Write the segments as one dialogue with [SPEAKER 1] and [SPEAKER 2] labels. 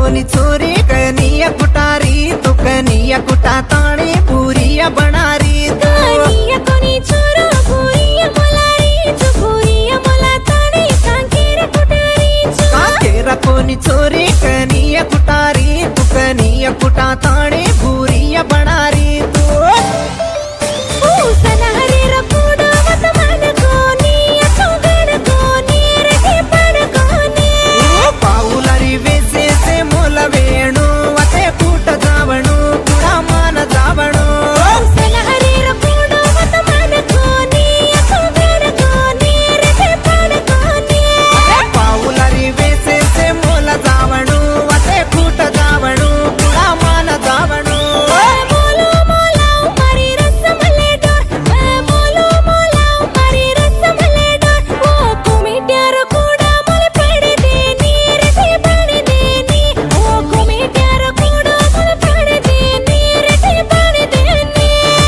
[SPEAKER 1] कोनी छोरी कनिया कुटारी तू कनिया कुटा ताणे पूरिया बनारी
[SPEAKER 2] कनिया कोनी छोरो पूरिया मोलारी जो पूरिया मोला ताणे कांकेरा कुटारी
[SPEAKER 1] कांकेरा कोनी छोरी कनिया कुटारी तू कनिया कुटा ताणे पूरिया बनारी तू
[SPEAKER 2] सनहरे रपूडो मत मन कोनी अचोगण कोनी रखे पड़ कोनी
[SPEAKER 1] पाऊलारी वेसे से मोल वेणु वते कूट जावणु कुड़ा मान जावणु
[SPEAKER 2] सनहरे रपूडो मत मन कोनी अचोगण कोनी रखे पड़ कोनी
[SPEAKER 1] पाऊलारी वेसे से मोल जावणु वते कूट जावणु कुड़ा मान जावणु
[SPEAKER 2] बोलो मोला मरी रसमले डोर बोलो मोला मरी रसमले डोर ओ कुमिट्यारो कूड़ा मोले पड़ देनी रखे पड़ देनी ओ कुमिट्यारो कूड़ा मोले पड़ देनी रखे पड़ देनी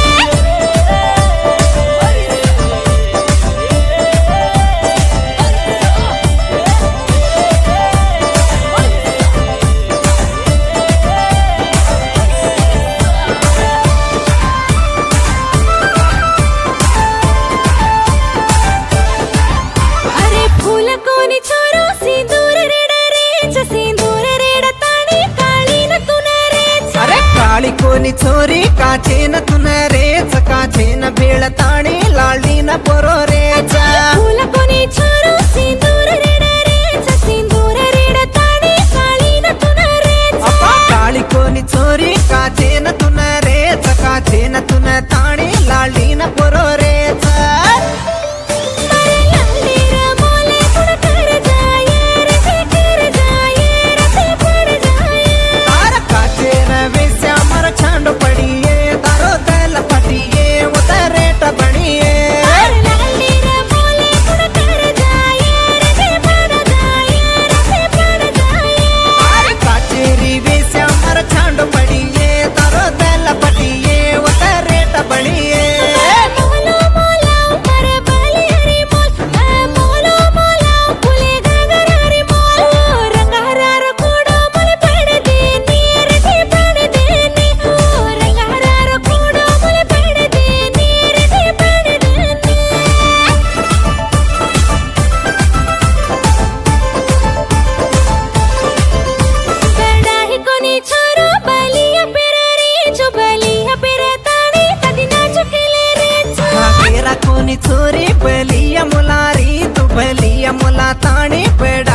[SPEAKER 2] अरे फूल कोनी छोरो सिंदूर रेड रे सिंदूर रेड ताणी काली न तुने रे
[SPEAKER 1] अरे काळी कोनी छोरी काचेन तुन रेच काचेन बेळ ताणी लाळी न पोरो रेच
[SPEAKER 2] फूल कोनी छोरो सिंदूर रेड रे सिंदूर रेड ताणी काली न तुने रे
[SPEAKER 1] काळी कोनी छोरी काचेन तुन रेच काचेन तुन ताणी लाळी न पोरो रेच
[SPEAKER 2] मरे लालीरा मोले गुण कर जाए रखे कर जाए रखे पड़ जाए
[SPEAKER 1] तार काचेन वेस्या मर छांड पड़िए तारो दल पटिए उतरेट बणिए
[SPEAKER 2] लालीरा मोले गुण कर जाए रखे पड़ जाए रखे पड़ जाए
[SPEAKER 1] तार काचेरी वेस्या मर छांड पड़िए तारो दल पटिए उतरेट बणिए
[SPEAKER 2] बोलो मोला मर बली हरी मोल बोलो मोला फुले गगर हरी मोल रंगहरार कूड़ो मोले पड़ देनी रखे पड़ देनी रंगहरार कूड़ो मोले पड़ देनी रखे पड़ देनी बड़ाही कोनी छोरो बलिया पेरारी जो बलिया पेरतानी तदी नाचुकेले रे
[SPEAKER 1] तेरा कोनी छोरी बलिया मुलारी तू बलिया मुला ताणी पेड़